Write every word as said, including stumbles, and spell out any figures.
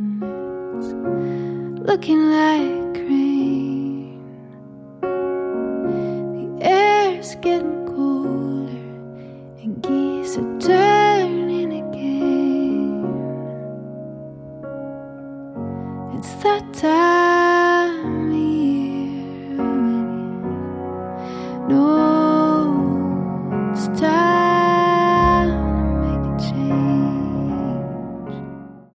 looking like rain. The air's getting colder and geese are turning again. It's that time of year when you know